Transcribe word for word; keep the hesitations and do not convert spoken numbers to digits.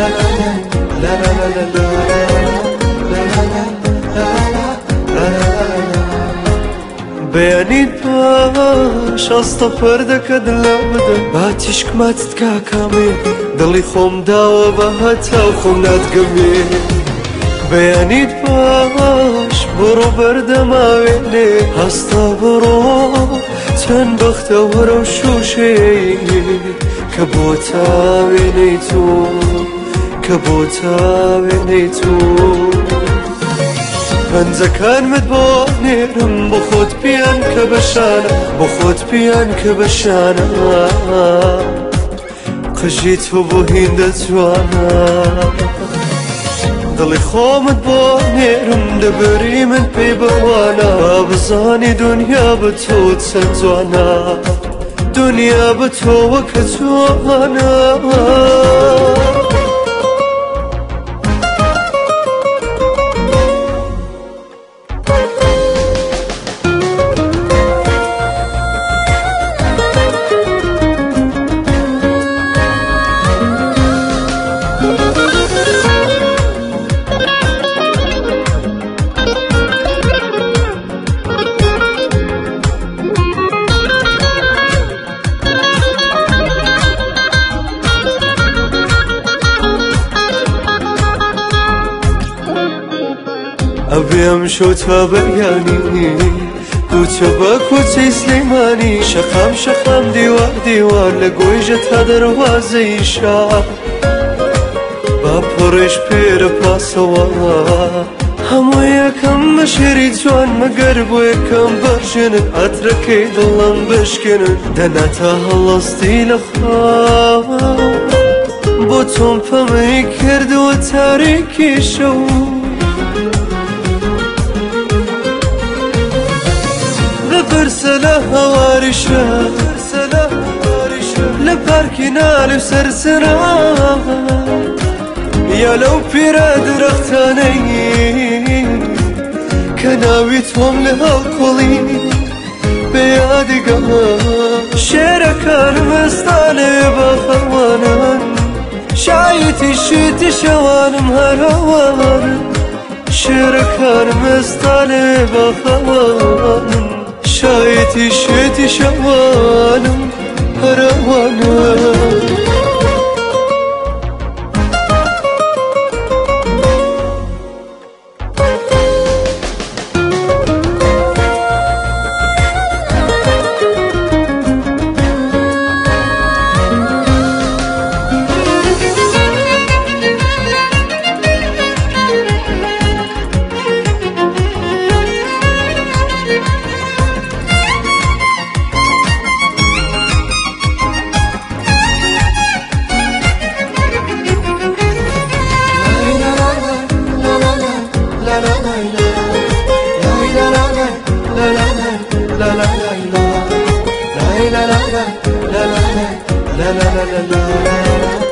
بيانيت باش أصطفر دك دلابدا باتشك ما تتكاكامي ضلي خوم داوا بهتا وخوم ناتقمي بيانيت باش برو بردا ما ويني هستا برو تن بختا ورو شوشي كبوتا وينيتو كبوتا وينيتو هنزا كان مدبونيرم بخود بيان كبشانا بخود بيان كبشانا قجيتو بوهين دزوانا ضلي خو مدبونيرم دبري من بيبوانا بزاني دنيا بتو تسنزوانا دنيا بتو وكزوانا أبي أمشو تبياني كوتشبا كوتشي سليماني شخام شخام ديوار ديوار لقويجة هدروازي شا بابورش بير باسوا همو يكم مشري جوان مقربو يكم برجنن أتركي ضلن بشكنن دناتا هلستي لخا بوتون فمي كردو تاريكي شو برسله هوارشة لباركنا لسرسنا يا لو بيراد رختاني كناويتهم لهالقولي بيادي قما شركان مستاني بخوانا شايتي شيتي شوانم هروان شركان مستاني بخوانا شايتي شيتي شوانم هروانا la la la la la la la la la la la la